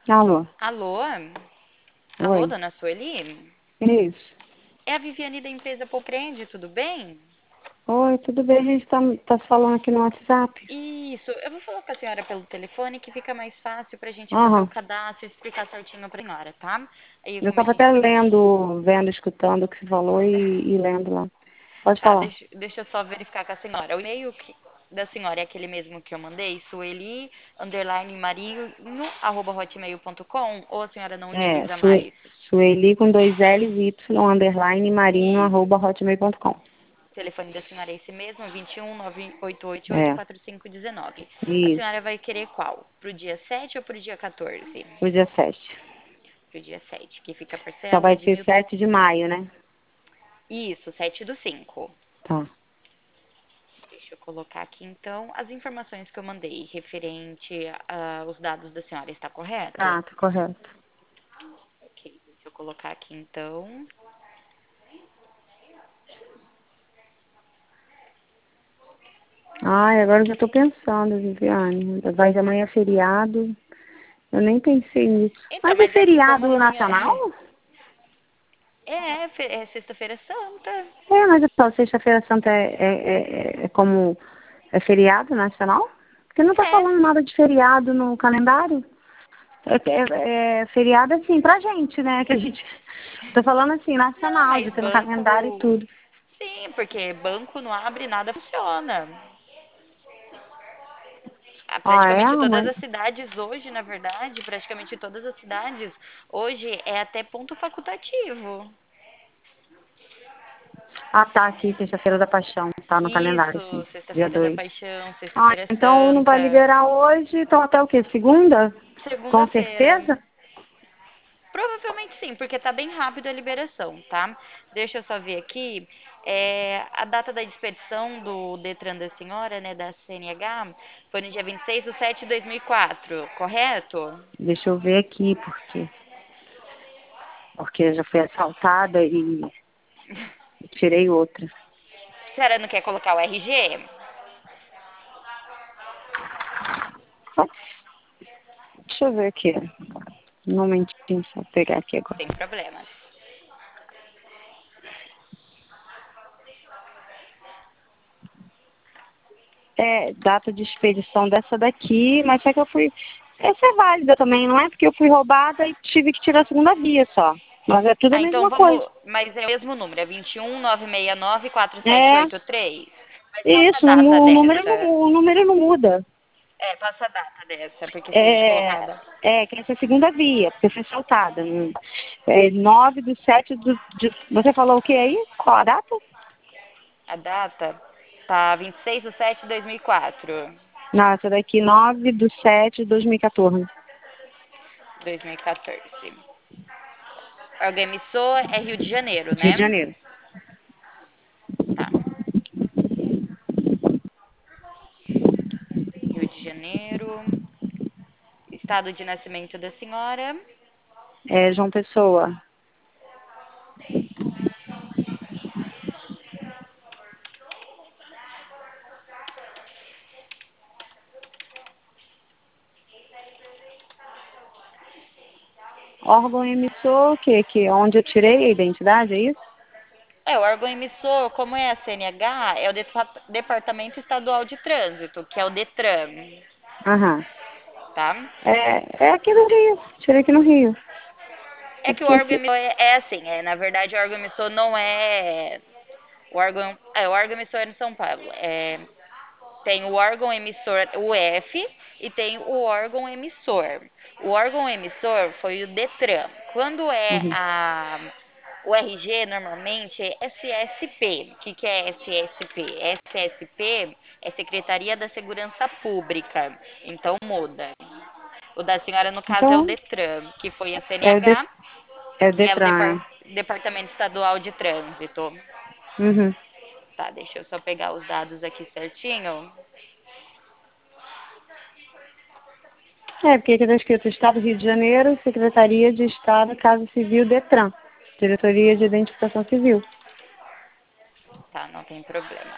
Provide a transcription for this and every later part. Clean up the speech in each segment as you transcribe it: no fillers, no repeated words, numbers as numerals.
Alô? Alô? Alô, Oi? dona Sueli? Isso. É a Viviane da empresa Poprende, tudo bem? Oi, tudo bem? A gente tá se falando aqui no WhatsApp. Isso, eu vou falar com a senhora pelo telefone que fica mais fácil pra gente fazer o Aham. cadastro e explicar certinho pra senhora, tá? Aí, Eu como a tava gente até se... lendo, vendo, escutando o que você falou e lendo lá. Pode Tá, falar. deixa eu só verificar com a senhora. O e-mail da senhora é aquele mesmo que eu mandei, sueli, underline, marinho, @hotmail.com, ou a senhora não É, utiliza mais? Sueli com dois L's e Y, underline, marinho, Isso. arroba, hotmail.com. O telefone da senhora é esse mesmo, 21 98888 É, 4519. A senhora isso. vai querer qual? Pro dia 7 ou pro dia 14? O dia 7. Pro dia 7, que fica a Só parcela vai de ser mil... 7 de maio, né? Isso, 7/5. Tá. Deixa eu colocar aqui então as informações que eu mandei referente aos dados da senhora, está correto? Tá correto. Ok, deixa eu colocar aqui então. Ai, agora eu já tô pensando, Viviane. Vai de amanhã é feriado. Eu nem pensei nisso. Então, Mas é mas é que como feriado amanhã nacional? é sexta-feira santa. É, mas então, sexta-feira santa é como é feriado nacional? Porque não tá É, falando nada de feriado no calendário. É feriado assim pra gente, né? Que a gente. Tô falando assim, não, nacional, de mas ter no calendário e banco. tudo. Sim, porque banco não abre, nada funciona. Ah, é, Praticamente todas mãe? as cidades hoje, na verdade, praticamente todas as cidades hoje é até ponto facultativo. Ah, tá aqui, sexta-feira da paixão. Tá no calendário, sim. Isso, Dia Sexta-feira da 2. Paixão, Ah, Sexta-feira então não vai Santa, liberar hoje, então até o quê? Segunda? Com segunda-feira. certeza? Provavelmente sim, porque tá bem rápido a liberação, tá? Deixa eu só ver aqui. A data da expedição do Detran da senhora, né, da CNH, foi no dia 26/7/2004, correto? Deixa eu ver aqui, porque eu já fui assaltada e tirei outra. A senhora não quer colocar o RG? Deixa eu ver aqui. Um momentinho, só pegar aqui agora. Sem problemas. É, data de expedição dessa daqui, mas só que eu fui. Essa é válida também, não é? Porque eu fui roubada e tive que tirar a segunda via só. Mas é tudo a Ah, então mesma coisa. vamos. Mas é o mesmo número, é 21 969 4783. Mas passa a Isso, data dessa. o número não muda. Passa a data dessa, porque se a gente colocar a É, data. que essa é a segunda via, porque eu fui assaltada. 9/7 Você falou o que aí? Qual a data? A data tá 26/7/2004. Não, essa daqui, 9/7/2014. 2014. Órgão emissor é Rio de Janeiro, Rio de né? Janeiro. Tá. Rio de Janeiro. Estado de nascimento da senhora. É, João Pessoa. Órgão emissor, onde eu tirei a identidade, é isso? O órgão emissor, como é a CNH, é o Departamento Estadual de Trânsito, que é o DETRAN, Aham. tá? É aqui no Rio. Tirei aqui no Rio. É É que o porque órgão aqui. emissor é assim, na verdade o órgão emissor não é o órgão emissor é em São Paulo. Tem o órgão emissor UF e tem o órgão emissor. O órgão emissor foi o DETRAN. Quando é Uhum. o RG, normalmente é SSP. O que é SSP? SSP é Secretaria da Segurança Pública. Então muda. O da senhora, no caso, é o Então, DETRAN, que foi a é o, de, CNH, é o que é o Detran, Departamento Estadual de Trânsito. é. Uhum. Tá, deixa eu só pegar os dados aqui certinho. É, porque aqui está escrito Estado do Rio de Janeiro, Secretaria de Estado, Casa Civil, Detran. Diretoria de Identificação Civil. Tá, não tem problema.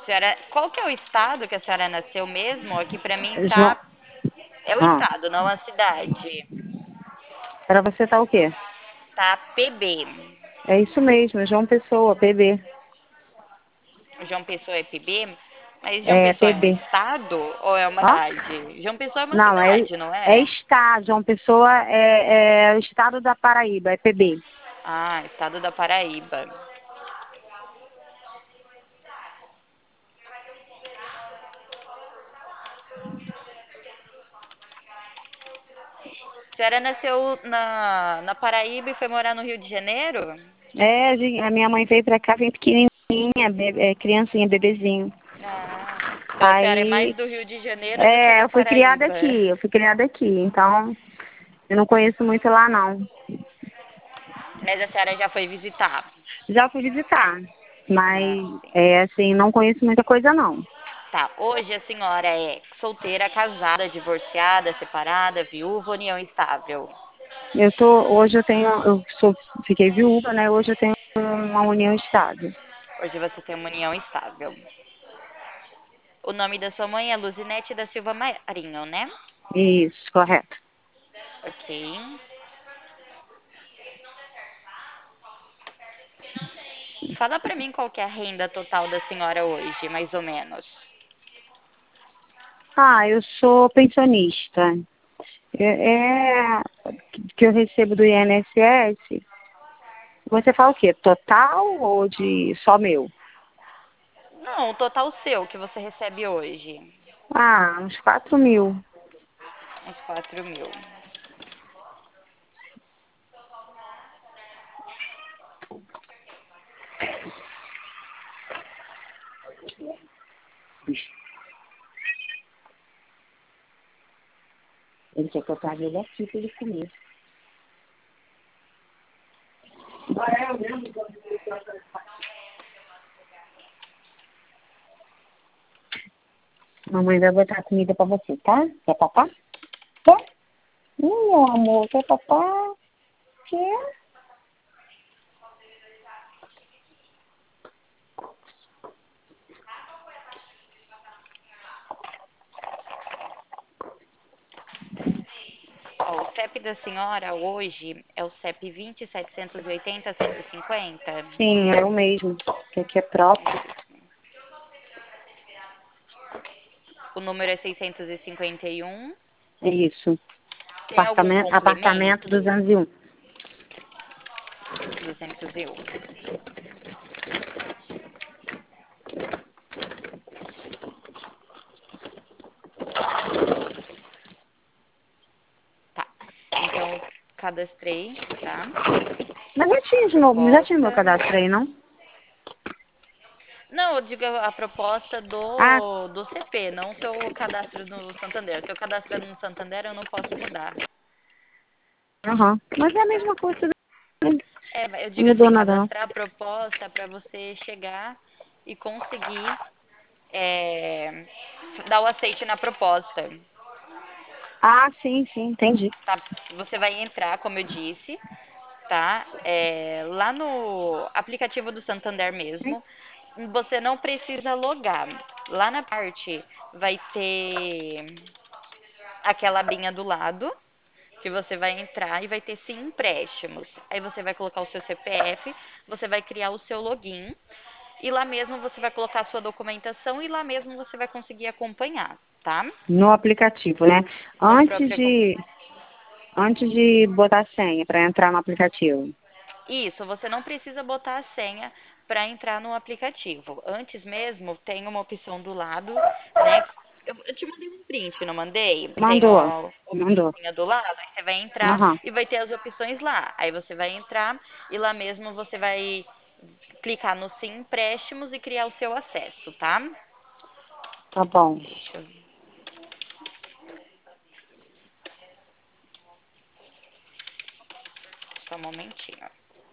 Senhora, qual que é o estado que a senhora nasceu mesmo? Aqui pra mim João. tá. É o Ah, estado, não a cidade. para você tá o quê? Tá PB. É isso mesmo, João Pessoa, PB. João Pessoa é PB? Mas João É, Pessoa é um PB. estado ou é uma Ó, cidade? João Pessoa é uma não, cidade, não é é? estado, João Pessoa é o estado da Paraíba, é PB. Ah, estado da Paraíba. A senhora nasceu na Paraíba e foi morar no Rio de Janeiro? É, a minha mãe veio pra cá, vem pequenininha, criancinha, bebezinho. Ah, então a senhora é mais Aí, do Rio de Janeiro do que da Paraíba. eu fui criada aqui, então eu não conheço muito lá não. Mas a senhora já foi visitar. Já fui visitar, Ah, mas sim. assim, não conheço muita coisa não. Tá, hoje a senhora é solteira, casada, divorciada, separada, viúva, união estável. Hoje fiquei viúva, né? Hoje eu tenho uma união estável. Hoje você tem uma união estável. O nome da sua mãe é Luzinete da Silva Marinho, né? Isso, correto. Ok. Fala pra mim qual que é a renda total da senhora hoje, mais ou menos. Ah, eu sou pensionista. Que eu recebo do INSS. Você fala o quê? Total ou de só meu? Não, o total seu que você recebe hoje. Ah, uns 4.000. Uns 4.000. Ele quer que eu traga ele aqui para ele comer. Mamãe vai botar comida para você, tá? Quer papá? Quer? Meu amor, quer papá? Quer? Ó, o CEP da senhora hoje é o CEP 20.780.150. Sim, é o mesmo. Que aqui é próprio. O número é 651. É isso. Tem algum Apartamento complemento? 201. 201. Tá. Então, cadastrei, tá? Mas já tinha A de novo, já tinha meu proposta. cadastro aí, não? Não, eu digo a proposta Ah, do CP, não o seu cadastro no Santander. Se eu cadastrar no Santander, eu não posso mudar. aham. Mas é a mesma coisa, né? É, eu Não digo mudou assim, nada, não. cadastrar a proposta para você chegar e conseguir é, dar o aceite na proposta, Ah, sim, sim, entendi. tá? Você vai entrar, como eu disse, tá? Lá no aplicativo do Santander mesmo, você não precisa logar. Lá na parte vai ter aquela abinha do lado que você vai entrar e vai ter sim empréstimos. Aí você vai colocar o seu CPF, você vai criar o seu login e lá mesmo você vai colocar a sua documentação e lá mesmo você vai conseguir acompanhar, tá? No aplicativo, né? No Antes próprio de, antes de botar a senha para entrar no aplicativo. Isso, você não precisa botar a senha para entrar no aplicativo. Antes mesmo, tem uma opção do lado, né? Eu te mandei um print, não mandei? Tem Mandou, a mandou. opçãozinha do lado, aí você vai entrar Aham, e vai ter as opções lá. Aí você vai entrar e lá mesmo você vai clicar no Sim Empréstimos e criar o seu acesso, tá? tá bom. Deixa eu ver. Só um momentinho.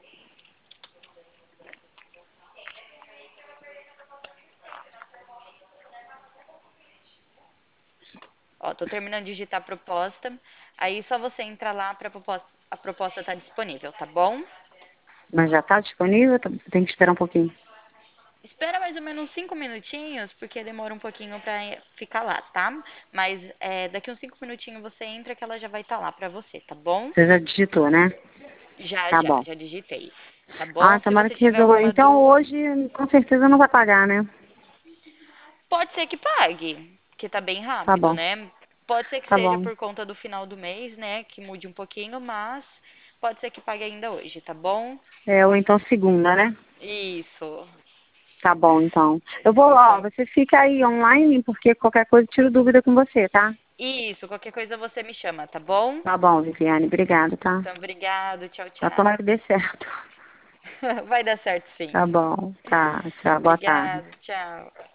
Ó, tô terminando de digitar a proposta. Aí só você entra lá para a proposta tá disponível, tá bom? Mas já está disponível? Tem que esperar um pouquinho. Espera mais ou menos 5 minutinhos, porque demora um pouquinho pra ficar lá, tá? Mas daqui uns 5 minutinhos você entra que ela já vai estar lá pra você, tá bom? Você já digitou, né? Já, Tá já, bom. já digitei. Tá Ah, bom? Se tomara você que tiver resolva. alguma Então dúvida, hoje, com certeza não vai pagar, né? pode ser que pague, que tá bem Tá rápido, bom, né? Pode ser que tá seja bom. por conta do final do mês, né? Que mude um pouquinho, mas pode ser que pague ainda hoje, tá bom? É, ou então segunda, né? Isso. Tá bom, então. Eu vou lá, ó, Então, você fica aí online, porque qualquer coisa eu tiro dúvida com você, tá? isso. Qualquer coisa você me chama, tá bom? Tá bom, Viviane, obrigada, tá? Então, obrigado. Tchau, Tá, tomara tchau. que dê certo. Vai dar certo, sim. Tá bom, tá, tchau, boa tarde. Obrigado. Tchau.